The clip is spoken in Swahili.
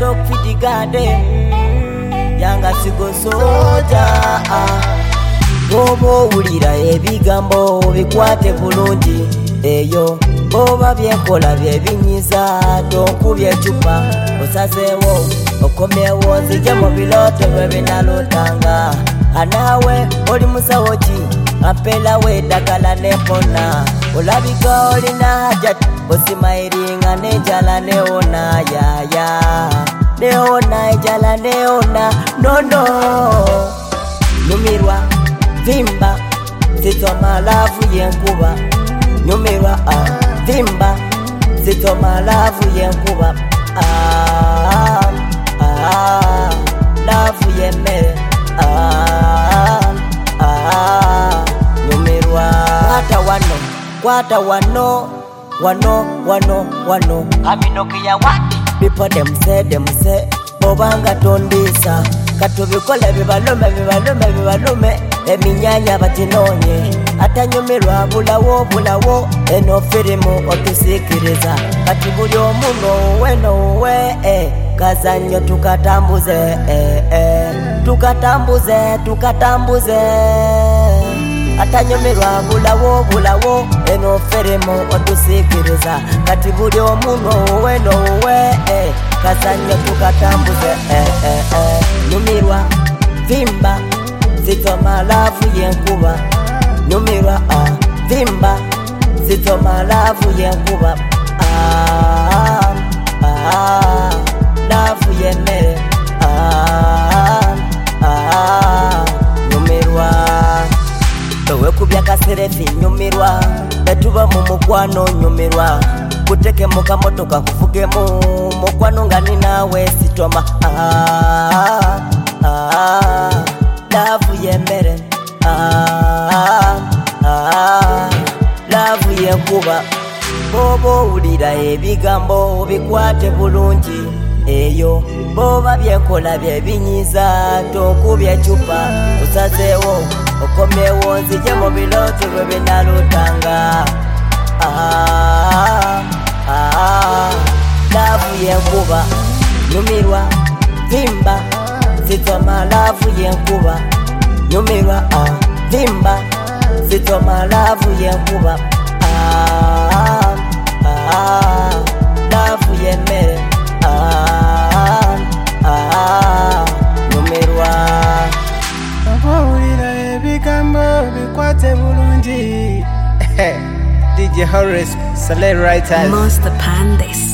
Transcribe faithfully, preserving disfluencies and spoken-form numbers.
dog feed the garden. Yanga sigo soja. Bobo ulira ebigambo bikwate bulungi. Eyo boba byekola byebinyiza tonkubye chupa osazewo okomyewo nzije mu biloto bwebinalotanga. Anawe oli musawo ki apela we dakala nepona olabika olina haja osimairinga nejala neona yaya neona ejala neona nono numirwa vimba zitoma lavu yenkuba nyumirwa ah vimba zitoma lavu yenkuba ah ah lavu yemere ah ah nyumirwa kwata wano kwata wano wano wano wano aminokiya wati people them say them say bobanga tondisa katubikole bibalume bibalume bibalume eminyanya batinonye atanyumirwa bulawo bulawo eno firimu otusikiriza kati buli omuno weno we eh, kazanyo tukatambuze eh, eh, tukatambuze tukatambuze atanyumirwa bulawo bulawo eno firimu otusikiriza kati buli omuno weno we eh, kazanyo tukatambuze eh, eh, eh, nyumirwa vimba zitoma lavu yenkuba nyumirwa ah vimba zitoma lavu yenkuba ah ah lavu yemere ah ah nyumirwa towe kubya kaserefi nyumirwa betuba mu mukwano nyumirwa kuteke muka motoka kuvugemu mukwano ngani nawe sitoma ah ah lavu yemere ah ah lavu yenkuba bobo ulira ebigambo bikwate bulungi eyo boba byekola byebinyiza tokubya chupa usazewo okomyewo nzije mu biloto bwebinalotanga ah ah lavu yenkuba nyumirwa vimba zitoma lavu yenkuba nyumirwa ah vimba zitoma lavu yenkuba ah ah lavu yemere ah ah nyumirwa Bahurira ebigambo bikwate bulungi. D J Horace Saleh Writers Master Pandis.